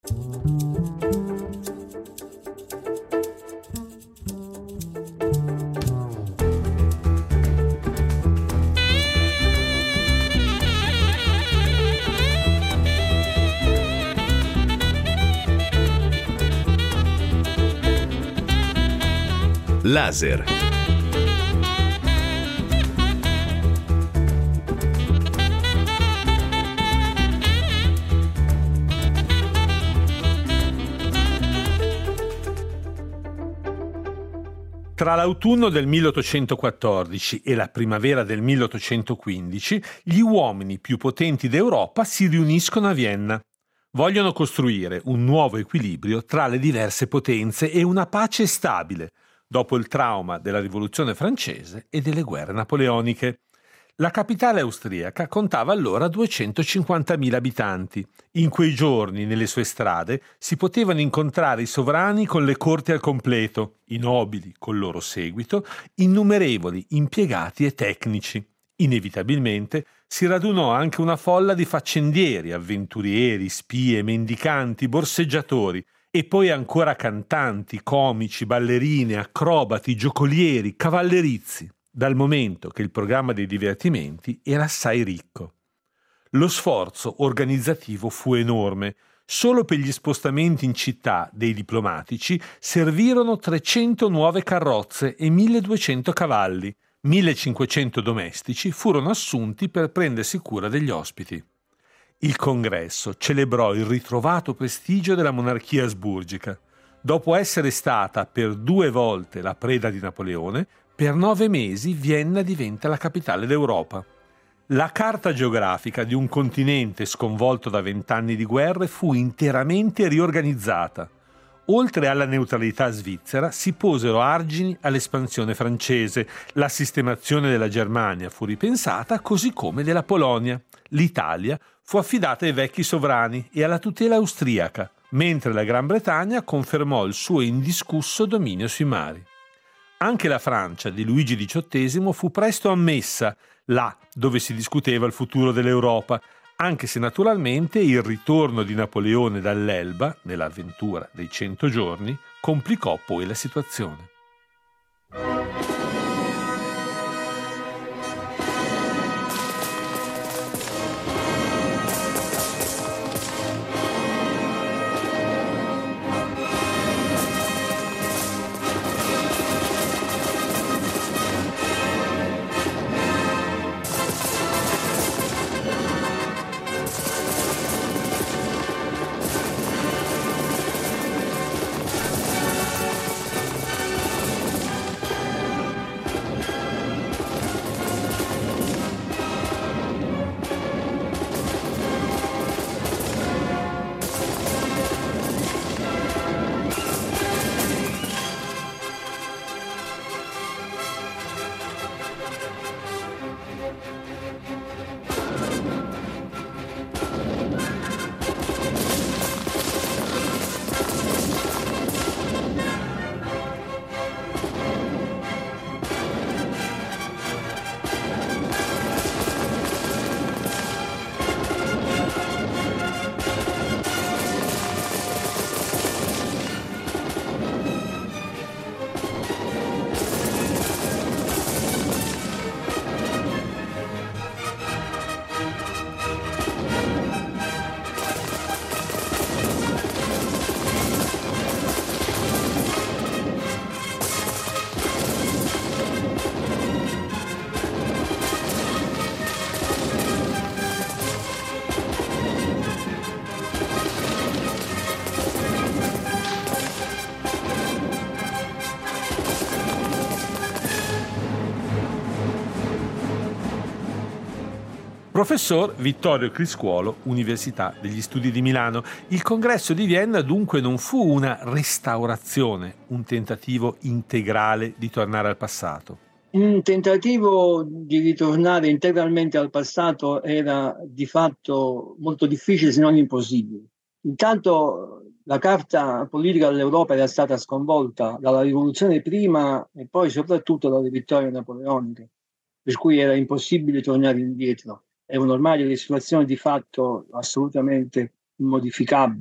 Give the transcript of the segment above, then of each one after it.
Laser. Tra l'autunno del 1814 e la primavera del 1815, gli uomini più potenti d'Europa si riuniscono a Vienna. Vogliono costruire un nuovo equilibrio tra le diverse potenze e una pace stabile, dopo il trauma della Rivoluzione francese e delle guerre napoleoniche. La capitale austriaca contava allora 250.000 abitanti. In quei giorni, nelle sue strade, si potevano incontrare i sovrani con le corti al completo, i nobili col loro seguito, innumerevoli impiegati e tecnici. Inevitabilmente si radunò anche una folla di faccendieri, avventurieri, spie, mendicanti, borseggiatori, e poi ancora cantanti, comici, ballerine, acrobati, giocolieri, cavallerizi, dal momento che il programma dei divertimenti era assai ricco. Lo sforzo organizzativo fu enorme. Solo per gli spostamenti in città dei diplomatici servirono 300 nuove carrozze e 1.200 cavalli. 1.500 domestici furono assunti per prendersi cura degli ospiti. Il congresso celebrò il ritrovato prestigio della monarchia asburgica. Dopo essere stata per 2 volte la preda di Napoleone, per 9 mesi Vienna diventa la capitale d'Europa. La carta geografica di un continente sconvolto da 20 anni di guerre fu interamente riorganizzata. Oltre alla neutralità svizzera, si posero argini all'espansione francese, la sistemazione della Germania fu ripensata, così come della Polonia. L'Italia fu affidata ai vecchi sovrani e alla tutela austriaca, mentre la Gran Bretagna confermò il suo indiscusso dominio sui mari. Anche la Francia di Luigi XVIII fu presto ammessa, là dove si discuteva il futuro dell'Europa, anche se naturalmente il ritorno di Napoleone dall'Elba, nell'avventura dei 100 giorni, complicò poi la situazione. Professor Vittorio Criscuolo, Università degli Studi di Milano. Il congresso di Vienna dunque non fu una restaurazione, un tentativo integrale di tornare al passato. Un tentativo di ritornare integralmente al passato era di fatto molto difficile, se non impossibile. Intanto la carta politica dell'Europa era stata sconvolta dalla rivoluzione prima e poi soprattutto dalle vittorie napoleoniche, per cui era impossibile tornare indietro. Erano ormai delle situazioni di fatto assolutamente immodificabili.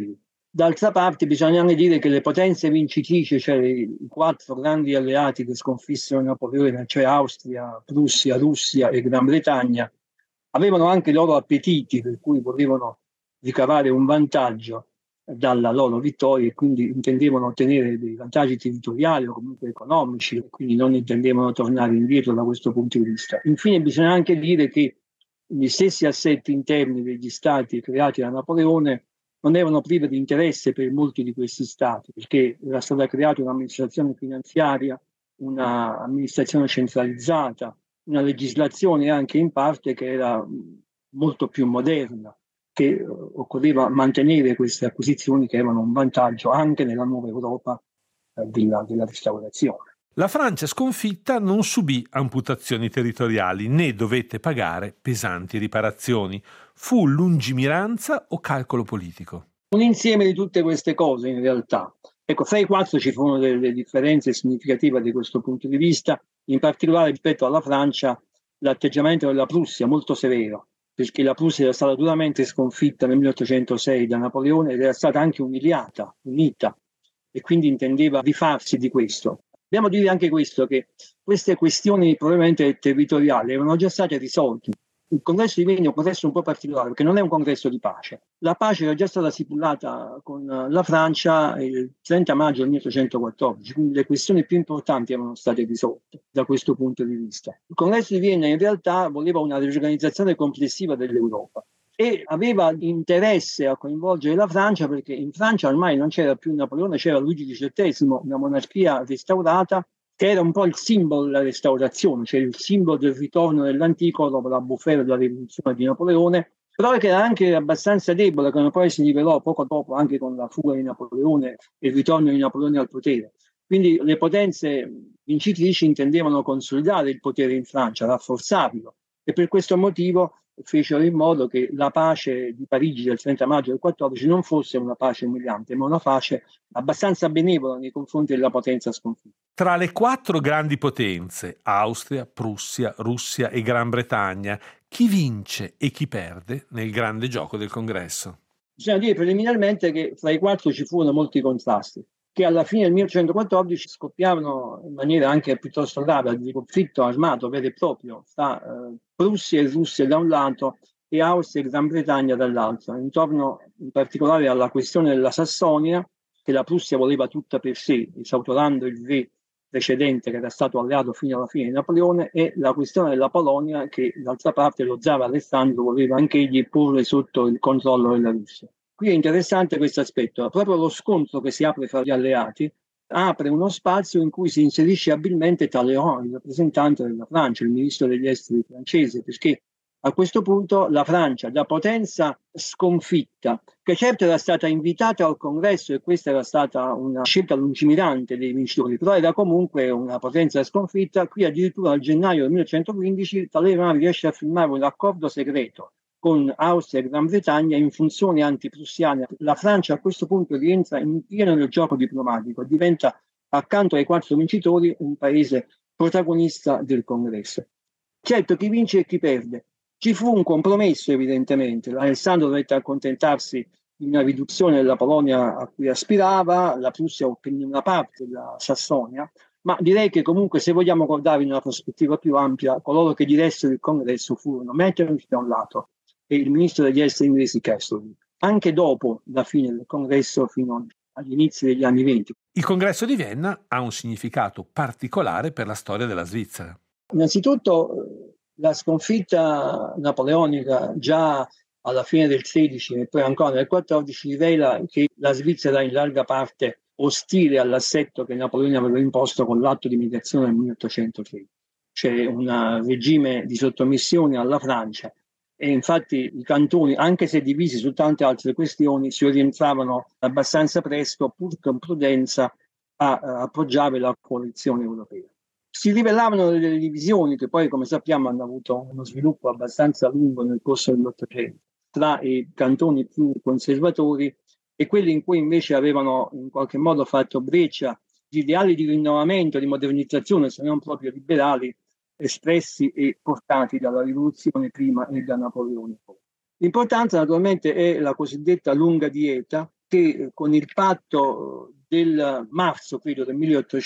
D'altra parte bisogna anche dire che le potenze vincitrici, cioè i quattro grandi alleati che sconfissero Napoleone, cioè Austria, Prussia, Russia e Gran Bretagna, avevano anche i loro appetiti, per cui volevano ricavare un vantaggio dalla loro vittoria e quindi intendevano ottenere dei vantaggi territoriali o comunque economici e quindi non intendevano tornare indietro da questo punto di vista. Infine bisogna anche dire che gli stessi assetti interni degli stati creati da Napoleone non erano prive di interesse per molti di questi stati, perché era stata creata un'amministrazione finanziaria, un'amministrazione centralizzata, una legislazione anche in parte che era molto più moderna, che occorreva mantenere queste acquisizioni che erano un vantaggio anche nella nuova Europa della restaurazione. La Francia sconfitta non subì amputazioni territoriali né dovette pagare pesanti riparazioni. Fu lungimiranza o calcolo politico? Un insieme di tutte queste cose in realtà. Ecco, fra i quattro ci furono delle differenze significative da questo punto di vista, in particolare rispetto alla Francia l'atteggiamento della Prussia molto severo, perché la Prussia era stata duramente sconfitta nel 1806 da Napoleone ed era stata anche umiliata, unita, e quindi intendeva rifarsi di questo. Dobbiamo dire anche questo, che queste questioni probabilmente territoriali erano già state risolte. Il congresso di Vienna è un congresso un po' particolare perché non è un congresso di pace. La pace era già stata stipulata con la Francia il 30 maggio del 1814, quindi le questioni più importanti erano state risolte da questo punto di vista. Il congresso di Vienna in realtà voleva una riorganizzazione complessiva dell'Europa e aveva interesse a coinvolgere la Francia perché in Francia ormai non c'era più Napoleone, c'era Luigi XVII, una monarchia restaurata che era un po' il simbolo della restaurazione, cioè il simbolo del ritorno dell'antico dopo la bufera della rivoluzione di Napoleone, però che era anche abbastanza debole, come poi si rivelò poco dopo anche con la fuga di Napoleone e il ritorno di Napoleone al potere. Quindi le potenze vincitrici intendevano consolidare il potere in Francia, rafforzarlo, e per questo motivo fecero in modo che la pace di Parigi del 30 maggio del 14 non fosse una pace umiliante, ma una pace abbastanza benevola nei confronti della potenza sconfitta. Tra le quattro grandi potenze, Austria, Prussia, Russia e Gran Bretagna, chi vince e chi perde nel grande gioco del congresso? Bisogna dire preliminarmente che fra i quattro ci furono molti contrasti, che alla fine del 1814 scoppiarono in maniera anche piuttosto grave di conflitto armato vero e proprio tra Prussia e Russia da un lato e Austria e Gran Bretagna dall'altro, intorno in particolare alla questione della Sassonia, che la Prussia voleva tutta per sé, esautorando il re precedente che era stato alleato fino alla fine di Napoleone, e la questione della Polonia che d'altra parte lo zar Alessandro voleva anche egli porre sotto il controllo della Russia. Qui è interessante questo aspetto, proprio lo scontro che si apre fra gli alleati apre uno spazio in cui si inserisce abilmente Talleyrand, il rappresentante della Francia, il ministro degli esteri francese, perché a questo punto la Francia, da potenza sconfitta, che certo era stata invitata al congresso e questa era stata una scelta lungimirante dei vincitori, però era comunque una potenza sconfitta, qui addirittura a gennaio del 1915 Talleyrand riesce a firmare un accordo segreto con Austria e Gran Bretagna in funzione antiprussiana. La Francia a questo punto rientra in pieno nel gioco diplomatico, diventa accanto ai quattro vincitori un paese protagonista del congresso. Certo, chi vince e chi perde. Ci fu un compromesso evidentemente, Alessandro dovette accontentarsi di una riduzione della Polonia a cui aspirava, la Prussia ottenne una parte della Sassonia, ma direi che comunque se vogliamo guardare in una prospettiva più ampia, coloro che diressero il congresso furono Metternich da un lato e il ministro degli esteri inglesi Castlereagh, anche dopo la fine del congresso fino agli inizi degli anni 20. Il congresso di Vienna ha un significato particolare per la storia della Svizzera. Innanzitutto la sconfitta napoleonica già alla fine del 16 e poi ancora nel 14 rivela che la Svizzera è in larga parte ostile all'assetto che Napoleone aveva imposto con l'atto di mediazione del 1803. C'è un regime di sottomissione alla Francia e infatti i cantoni, anche se divisi su tante altre questioni, si orientavano abbastanza presto, pur con prudenza, a appoggiare la coalizione europea. Si rivelavano delle divisioni che poi, come sappiamo, hanno avuto uno sviluppo abbastanza lungo nel corso dell'Ottocento, tra i cantoni più conservatori e quelli in cui invece avevano in qualche modo fatto breccia gli ideali di rinnovamento, di modernizzazione, se non proprio liberali, espressi e portati dalla rivoluzione prima e da Napoleone poi. L'importanza naturalmente è la cosiddetta lunga dieta, che con il patto del marzo, credo, del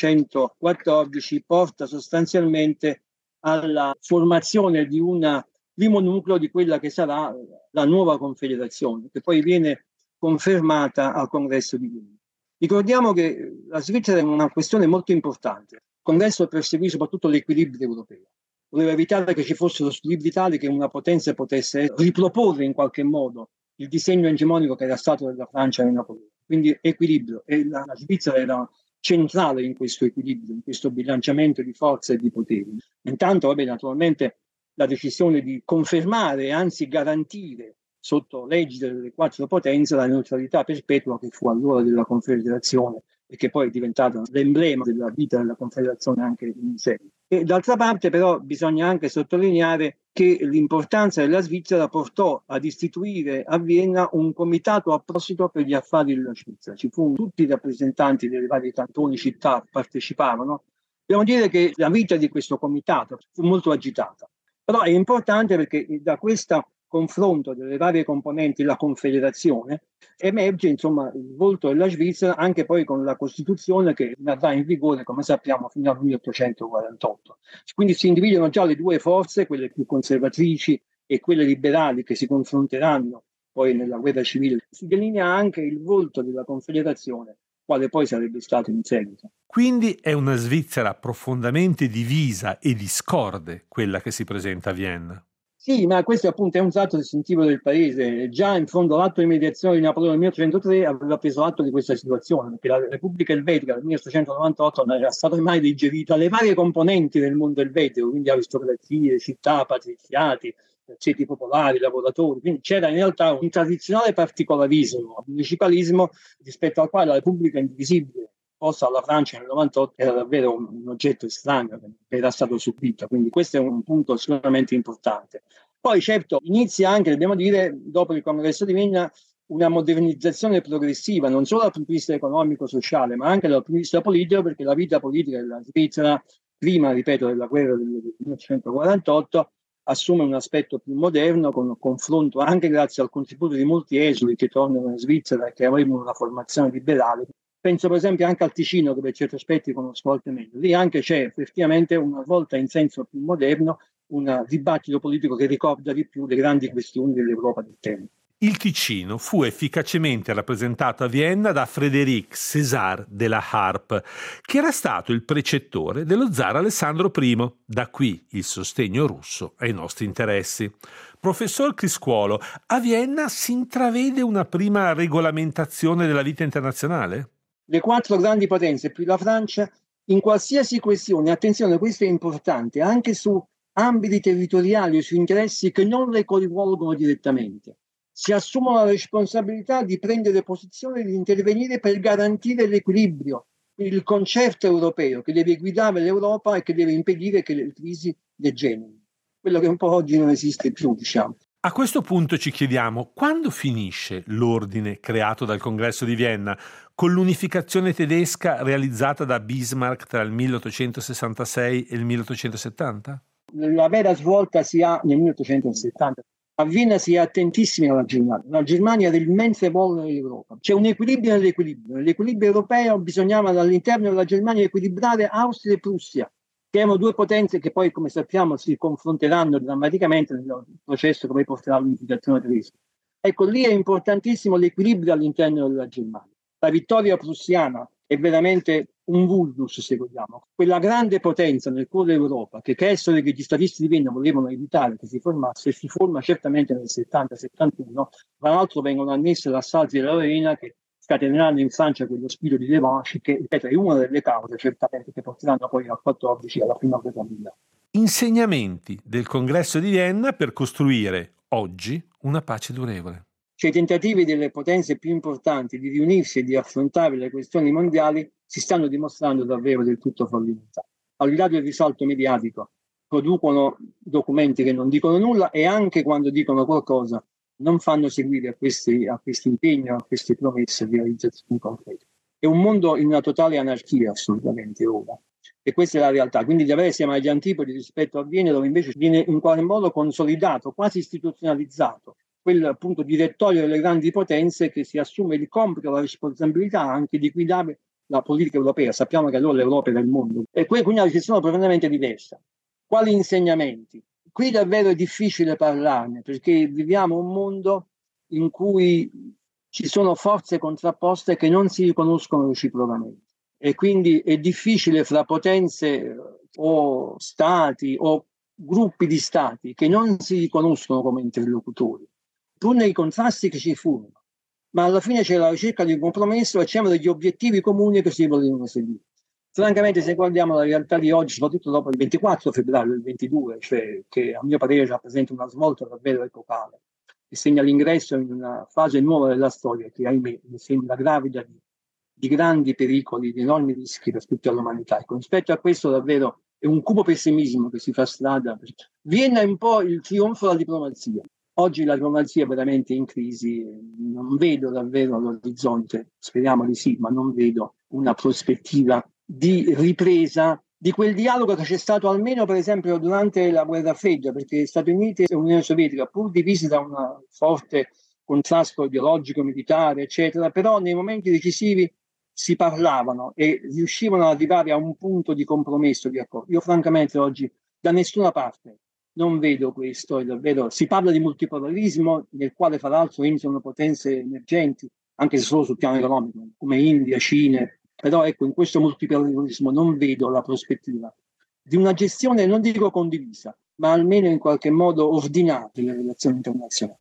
1814 porta sostanzialmente alla formazione di un primo nucleo di quella che sarà la nuova confederazione, che poi viene confermata al Congresso di Vienna. Ricordiamo che la Svizzera è una questione molto importante. Il Congresso perseguì soprattutto l'equilibrio europeo. Voleva evitare che ci fossero squilibri tali che una potenza potesse riproporre in qualche modo il disegno egemonico che era stato della Francia e di Napoleone. Quindi equilibrio, e la Svizzera era centrale in questo equilibrio, in questo bilanciamento di forze e di poteri. Intanto, naturalmente, la decisione di confermare e anzi garantire sotto l'egida delle quattro potenze la neutralità perpetua che fu allora della Confederazione e che poi è diventata l'emblema della vita della Confederazione anche in seguito. E d'altra parte però bisogna anche sottolineare che l'importanza della Svizzera portò ad istituire a Vienna un comitato apposito per gli affari della Svizzera. Ci furono tutti i rappresentanti delle varie cantoni, città, parteciparono. Dobbiamo dire che la vita di questo comitato fu molto agitata, però è importante perché da questo confronto delle varie componenti della Confederazione emerge insomma il volto della Svizzera anche poi con la Costituzione che rimarrà in vigore, come sappiamo, fino al 1848. Quindi si individuano già le due forze, quelle più conservatrici e quelle liberali, che si confronteranno poi nella guerra civile. Si delinea anche il volto della Confederazione, quale poi sarebbe stato in seguito. Quindi è una Svizzera profondamente divisa e discorde quella che si presenta a Vienna. Sì, ma questo appunto è un tratto distintivo del paese. Già in fondo l'atto di mediazione di Napoleone del 1803 aveva preso atto di questa situazione, perché la Repubblica Elvetica del 1898 non era stata mai digerita le varie componenti del mondo elvetico, quindi aristocrazie, città, patriziati, ceti popolari, lavoratori. Quindi c'era in realtà un tradizionale particolarismo, un municipalismo rispetto al quale la Repubblica indivisibile posta alla Francia nel 98 era davvero un oggetto estraneo che era stato subito, quindi questo è un punto sicuramente importante. Poi certo inizia anche, dobbiamo dire, dopo il Congresso di Vienna, una modernizzazione progressiva, non solo dal punto di vista economico-sociale, ma anche dal punto di vista politico, perché la vita politica della Svizzera, prima, ripeto, della guerra del 1948, assume un aspetto più moderno, con un confronto anche grazie al contributo di molti esuli che tornano in Svizzera e che avevano una formazione liberale. Penso per esempio anche al Ticino, che per certi aspetti conosco molto meglio. Lì anche c'è effettivamente una volta in senso più moderno un dibattito politico che ricorda di più le grandi questioni dell'Europa del tempo. Il Ticino fu efficacemente rappresentato a Vienna da Frédéric César de la Harpe, che era stato il precettore dello zar Alessandro I. Da qui il sostegno russo ai nostri interessi. Professor Criscuolo, a Vienna si intravede una prima regolamentazione della vita internazionale? Le quattro grandi potenze più la Francia, in qualsiasi questione, attenzione, questo è importante, anche su ambiti territoriali o su interessi che non le coinvolgono direttamente, si assumono la responsabilità di prendere posizione e di intervenire per garantire l'equilibrio, il concerto europeo che deve guidare l'Europa e che deve impedire che le crisi degenerino. Quello che un po' oggi non esiste più, diciamo. A questo punto ci chiediamo quando finisce l'ordine creato dal Congresso di Vienna con l'unificazione tedesca realizzata da Bismarck tra il 1866 e il 1870? La vera svolta si ha nel 1870. A Vienna si è attentissimi alla Germania. La Germania era il mense polo dell'Europa. C'è un equilibrio nell'equilibrio. Nell'equilibrio europeo bisognava all'interno della Germania equilibrare Austria e Prussia, che erano due potenze che poi, come sappiamo, si confronteranno drammaticamente nel processo che poi porterà all'unificazione tedesca. Ecco, lì è importantissimo l'equilibrio all'interno della Germania. La vittoria prussiana è veramente un vulnus, se vogliamo. Quella grande potenza nel cuore dell'Europa, che essere che gli statisti di Vienna volevano evitare che si formasse, si forma certamente nel 70-71. Tra l'altro vengono annesse l'assalto della Lorena, che scateneranno in Francia quello spirito di revanche che, ripeto, è una delle cause certamente che porteranno poi al 14 alla prima guerra mondiale. Insegnamenti del Congresso di Vienna per costruire oggi una pace durevole. Cioè, i tentativi delle potenze più importanti di riunirsi e di affrontare le questioni mondiali si stanno dimostrando davvero del tutto fallimentari. Al di là del risalto mediatico, producono documenti che non dicono nulla e anche quando dicono qualcosa non fanno seguire a questi impegni, a queste promesse di realizzazioni concrete. È un mondo in una totale anarchia assolutamente ora. E questa è la realtà. Quindi siamo agli antipodi rispetto a Vienna, dove invece viene in qualche modo consolidato, quasi istituzionalizzato, quel appunto direttorio delle grandi potenze che si assume il compito, la responsabilità anche di guidare la politica europea. Sappiamo che allora l'Europa è del mondo. E quindi una riflessione profondamente diversa. Quali insegnamenti? Qui davvero è difficile parlarne, perché viviamo un mondo in cui ci sono forze contrapposte che non si riconoscono reciprocamente. E quindi è difficile fra potenze o stati o gruppi di stati che non si riconoscono come interlocutori, pur nei contrasti che ci furono. Ma alla fine c'è la ricerca di un compromesso e c'erano degli obiettivi comuni che si volevano seguire. Francamente, se guardiamo la realtà di oggi, soprattutto dopo il 24 febbraio del 22, cioè che a mio parere rappresenta una svolta davvero epocale, che segna l'ingresso in una fase nuova della storia che, ahimè, mi sembra gravida di grandi pericoli, di enormi rischi per tutta l'umanità. Ecco, rispetto a questo davvero è un cupo pessimismo che si fa strada. Viene un po' il trionfo della diplomazia. Oggi la diplomazia è veramente in crisi, non vedo davvero all'orizzonte, speriamo di sì, ma non vedo una prospettiva di ripresa di quel dialogo che c'è stato almeno per esempio durante la guerra fredda, perché Stati Uniti e Unione Sovietica, pur divisi da un forte contrasto ideologico, militare, eccetera, però nei momenti decisivi si parlavano e riuscivano ad arrivare a un punto di compromesso, di accordo. Io francamente oggi da nessuna parte non vedo questo, è davvero, si parla di multipolarismo nel quale fra l'altro entrano potenze emergenti, anche se solo sul piano economico, come India, Cina, però ecco, in questo multipolarismo non vedo la prospettiva di una gestione, non dico condivisa, ma almeno in qualche modo ordinata delle relazioni internazionali.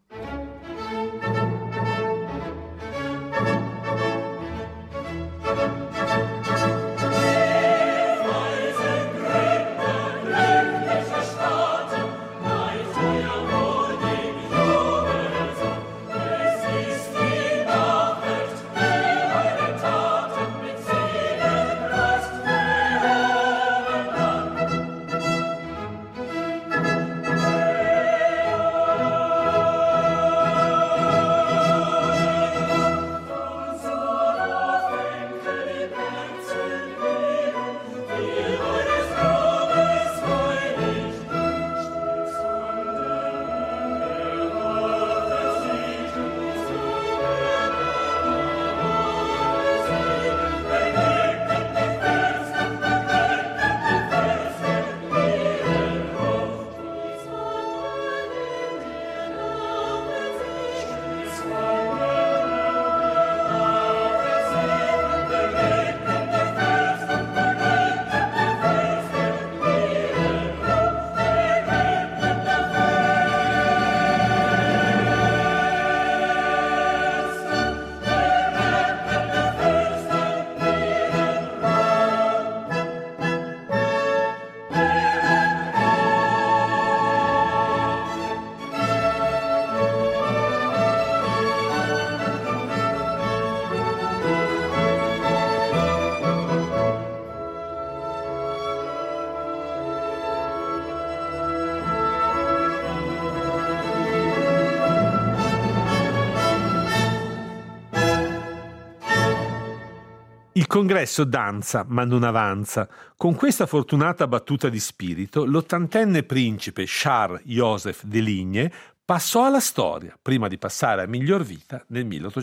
Il congresso danza, ma non avanza. Con questa fortunata battuta di spirito, l'80enne principe Charles Joseph de Ligne passò alla storia, prima di passare a miglior vita nel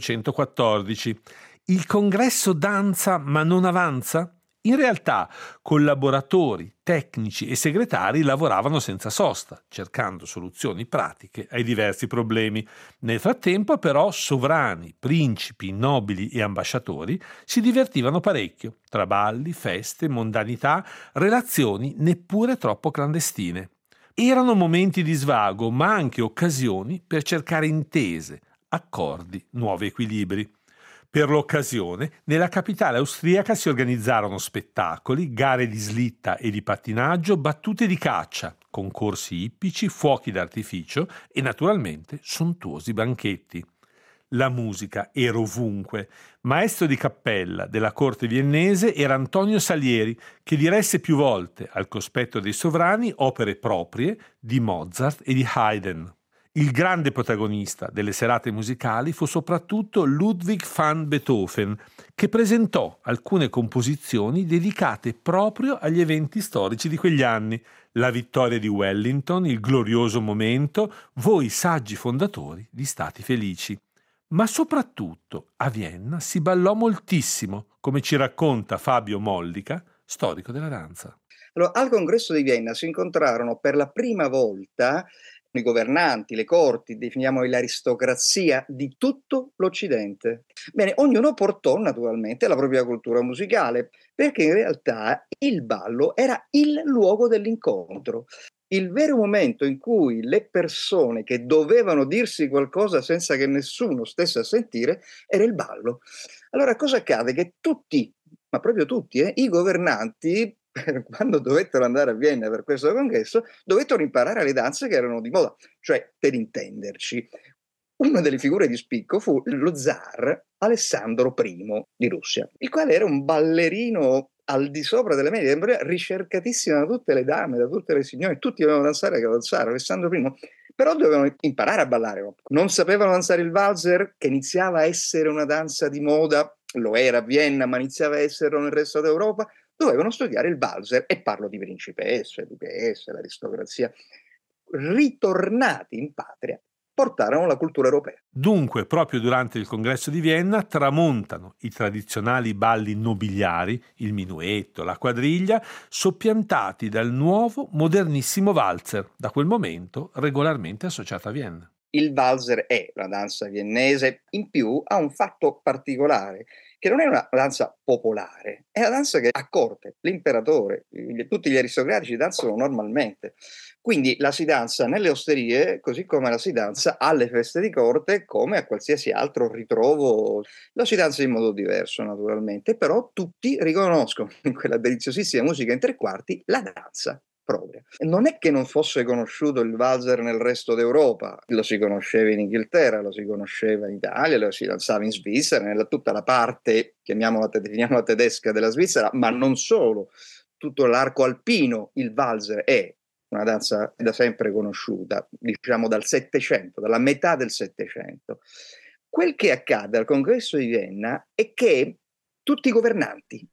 1814. Il congresso danza, ma non avanza? In realtà, collaboratori, tecnici e segretari lavoravano senza sosta, cercando soluzioni pratiche ai diversi problemi. Nel frattempo, però, sovrani, principi, nobili e ambasciatori si divertivano parecchio, tra balli, feste, mondanità, relazioni neppure troppo clandestine. Erano momenti di svago, ma anche occasioni per cercare intese, accordi, nuovi equilibri. Per l'occasione, nella capitale austriaca si organizzarono spettacoli, gare di slitta e di pattinaggio, battute di caccia, concorsi ippici, fuochi d'artificio e naturalmente sontuosi banchetti. La musica era ovunque. Maestro di cappella della corte viennese era Antonio Salieri, che diresse più volte, al cospetto dei sovrani, opere proprie di Mozart e di Haydn. Il grande protagonista delle serate musicali fu soprattutto Ludwig van Beethoven, che presentò alcune composizioni dedicate proprio agli eventi storici di quegli anni: la vittoria di Wellington, il glorioso momento, voi saggi fondatori di stati felici. Ma soprattutto a Vienna si ballò moltissimo, come ci racconta Fabio Mollica, storico della danza. Allora, al congresso di Vienna si incontrarono per la prima volta i governanti, le corti, definiamoli l'aristocrazia di tutto l'Occidente. Bene, ognuno portò naturalmente la propria cultura musicale, perché in realtà il ballo era il luogo dell'incontro. Il vero momento in cui le persone che dovevano dirsi qualcosa senza che nessuno stesse a sentire era il ballo. Allora cosa accade? Che tutti, ma proprio tutti, i governanti, quando dovettero andare a Vienna per questo congresso, dovettero imparare le danze che erano di moda. Cioè, per intenderci, una delle figure di spicco fu lo zar Alessandro I di Russia, il quale era un ballerino al di sopra delle medie, ricercatissimo da tutte le dame, da tutte le signore, tutti dovevano danzare con lo zar Alessandro I, però dovevano imparare a ballare. Non sapevano danzare il valzer, che iniziava a essere una danza di moda, lo era a Vienna, ma iniziava a esserlo nel resto d'Europa. Dovevano studiare il valzer, e parlo di principesse, duchesse, l'aristocrazia. Ritornati in patria, portarono la cultura europea. Dunque, proprio durante il congresso di Vienna tramontano i tradizionali balli nobiliari, il minuetto, la quadriglia, soppiantati dal nuovo modernissimo valzer, da quel momento regolarmente associato a Vienna. Il valzer è una danza viennese, in più ha un fatto particolare, che non è una danza popolare, è una danza che a corte, l'imperatore, tutti gli aristocratici danzano normalmente. Quindi la si danza nelle osterie, così come la si danza alle feste di corte, come a qualsiasi altro ritrovo. La si danza in modo diverso, naturalmente, però tutti riconoscono in quella deliziosissima musica in tre quarti la danza propria. Non è che non fosse conosciuto il valzer nel resto d'Europa, lo si conosceva in Inghilterra, lo si conosceva in Italia, lo si danzava in Svizzera, nella tutta la parte, definiamola tedesca della Svizzera, ma non solo, tutto l'arco alpino. Il valzer è una danza da sempre conosciuta, diciamo dal Settecento, dalla metà del Settecento. Quel che accade al congresso di Vienna è che tutti i governanti,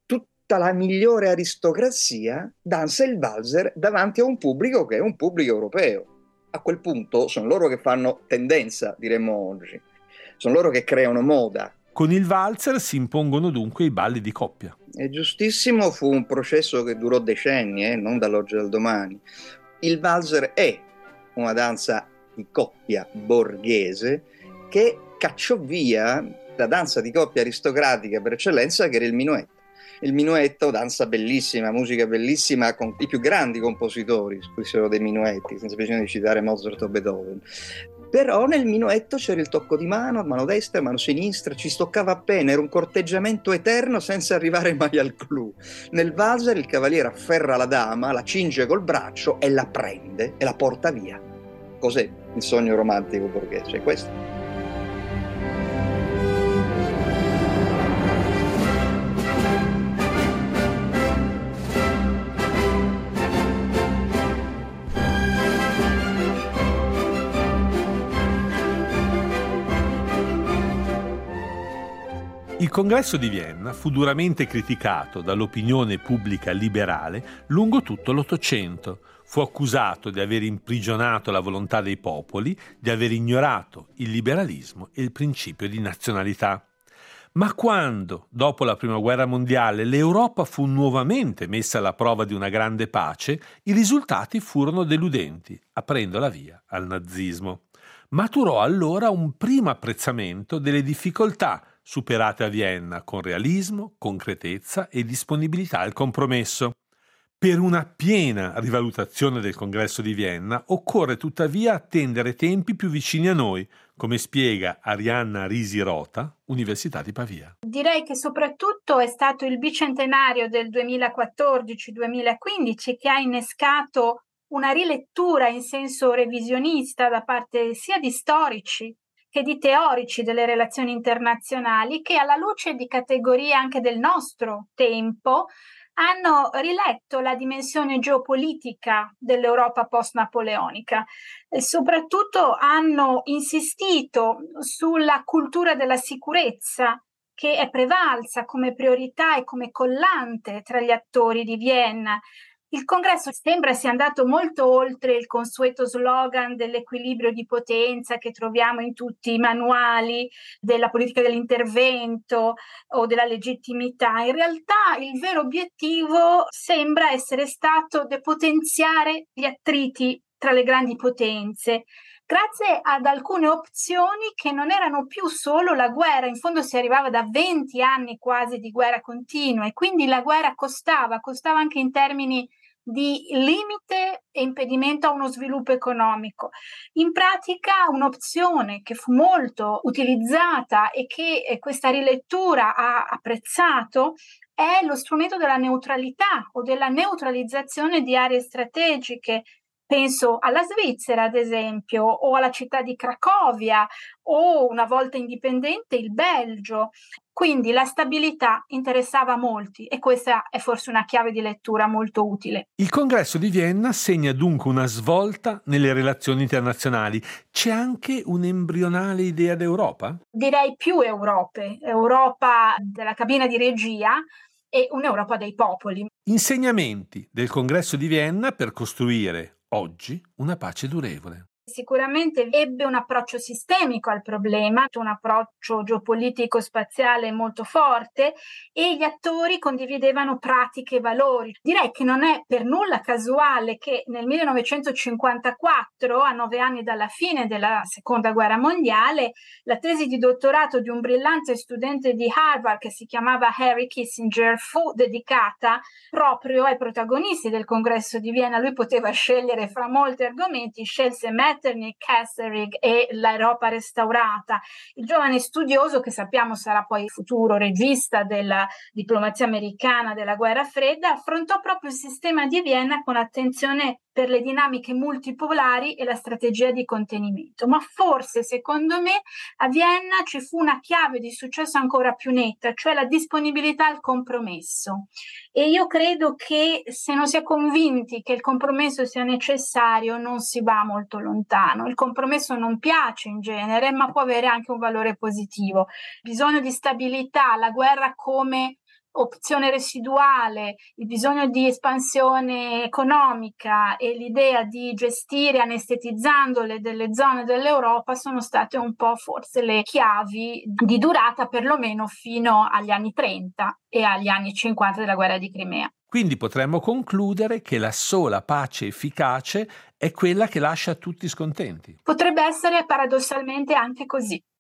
la migliore aristocrazia danza il valzer davanti a un pubblico che è un pubblico europeo. A quel punto sono loro che fanno tendenza, diremmo oggi. Sono loro che creano moda. Con il valzer si impongono dunque i balli di coppia. È giustissimo, fu un processo che durò decenni, non dall'oggi al domani. Il valzer è una danza di coppia borghese che cacciò via la danza di coppia aristocratica per eccellenza, che era il minuetto. Il minuetto, danza bellissima, musica bellissima, con i più grandi compositori scrissero dei minuetti, senza bisogno di citare Mozart o Beethoven. Però nel minuetto c'era il tocco di mano destra, mano sinistra, ci stoccava appena, era un corteggiamento eterno senza arrivare mai al clou. Nel valzer il cavaliere afferra la dama, la cinge col braccio e la prende e la porta via. Cos'è il sogno romantico borghese? È questo. Il congresso di Vienna fu duramente criticato dall'opinione pubblica liberale lungo tutto l'Ottocento. Fu accusato di aver imprigionato la volontà dei popoli, di aver ignorato il liberalismo e il principio di nazionalità. Ma quando, dopo la Prima Guerra Mondiale, l'Europa fu nuovamente messa alla prova di una grande pace, i risultati furono deludenti, aprendo la via al nazismo. Maturò allora un primo apprezzamento delle difficoltà superate a Vienna con realismo, concretezza e disponibilità al compromesso. Per una piena rivalutazione del congresso di Vienna occorre tuttavia attendere tempi più vicini a noi, come spiega Arianna Risi Rota, Università di Pavia. Direi che soprattutto è stato il bicentenario del 2014-2015 che ha innescato una rilettura in senso revisionista da parte sia di storici che di teorici delle relazioni internazionali, che alla luce di categorie anche del nostro tempo hanno riletto la dimensione geopolitica dell'Europa post-napoleonica e soprattutto hanno insistito sulla cultura della sicurezza che è prevalsa come priorità e come collante tra gli attori di Vienna. Il congresso sembra sia andato molto oltre il consueto slogan dell'equilibrio di potenza che troviamo in tutti i manuali della politica dell'intervento o della legittimità. In realtà il vero obiettivo sembra essere stato depotenziare gli attriti tra le grandi potenze, grazie ad alcune opzioni che non erano più solo la guerra. In fondo si arrivava da 20 anni quasi di guerra continua e quindi la guerra costava anche in termini di limite e impedimento a uno sviluppo economico. In pratica un'opzione che fu molto utilizzata e che questa rilettura ha apprezzato è lo strumento della neutralità o della neutralizzazione di aree strategiche. Penso alla Svizzera, ad esempio, o alla città di Cracovia, o una volta indipendente il Belgio. Quindi la stabilità interessava molti e questa è forse una chiave di lettura molto utile. Il congresso di Vienna segna dunque una svolta nelle relazioni internazionali. C'è anche un'embrionale idea d'Europa? Direi più Europe, Europa della cabina di regia e un'Europa dei popoli. Insegnamenti del congresso di Vienna per costruire oggi una pace durevole. Sicuramente ebbe un approccio sistemico al problema, un approccio geopolitico spaziale molto forte e gli attori condividevano pratiche e valori. Direi che non è per nulla casuale che nel 1954, a 9 anni dalla fine della Seconda Guerra Mondiale, la tesi di dottorato di un brillante studente di Harvard che si chiamava Harry Kissinger fu dedicata proprio ai protagonisti del congresso di Vienna. Lui poteva scegliere fra molti argomenti, scelse Metternich, Kesselring e l'Europa restaurata. Il giovane studioso, che sappiamo sarà poi il futuro regista della diplomazia americana della guerra fredda, affrontò proprio il sistema di Vienna con attenzione per le dinamiche multipolari e la strategia di contenimento. Ma forse, secondo me, a Vienna ci fu una chiave di successo ancora più netta, cioè la disponibilità al compromesso. E io credo che se non si è convinti che il compromesso sia necessario, non si va molto lontano. Il compromesso non piace in genere, ma può avere anche un valore positivo. Bisogno di stabilità, la guerra come opzione residuale, il bisogno di espansione economica e l'idea di gestire anestetizzandole delle zone dell'Europa sono state un po' forse le chiavi di durata, perlomeno fino agli anni 30 e agli anni 50 della guerra di Crimea. Quindi potremmo concludere che la sola pace efficace è quella che lascia tutti scontenti. Potrebbe essere paradossalmente anche così.